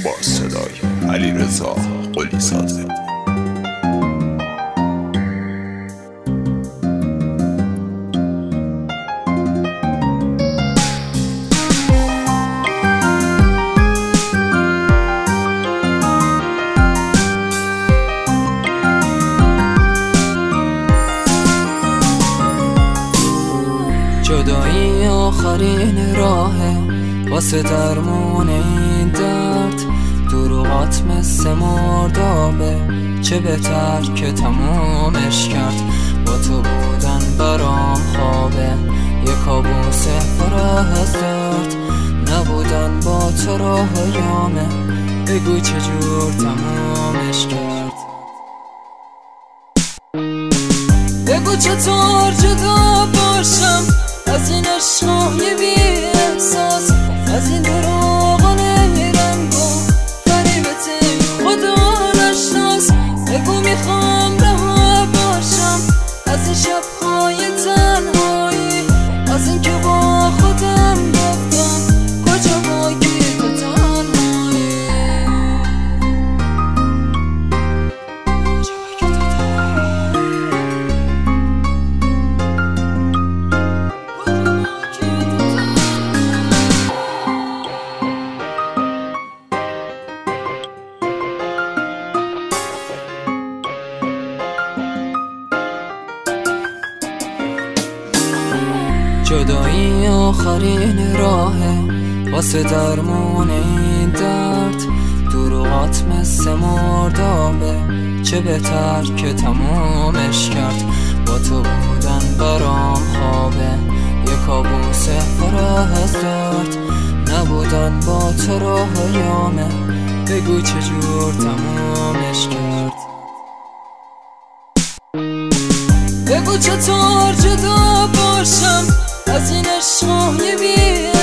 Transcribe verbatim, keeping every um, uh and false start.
با صدای علیرضا قلی‌زاده. جدایی آخرین راهه واسه درمون این درد، دروغات مثل مردابه، چه بهتر که تمومش کرد. با تو بودن برام خوابه، یه کابوس پر از درد، نبودن با تو راه یامه، بگو چجور تمومش کرد. بگو چطور جدا باشم از این عشقای بی احساس، از این دروغانه رنگا فریبت خدا نشناس. بگو میخوام رها باشم از این شبهای تنهایی، از این که با خودم گفتم کجا باقی تو تنهایی. جدایی آخرین راهه واسه درمون این درد، دروغات مثل مردابه، چه بهتر که تمومش کرد. با تو بودن برام خوابه، یه کابوس پر از درد، نبودن با تو راه یامه، بگو چجور تمومش کرد. بگو چطور جدا باشم از این عشقای بی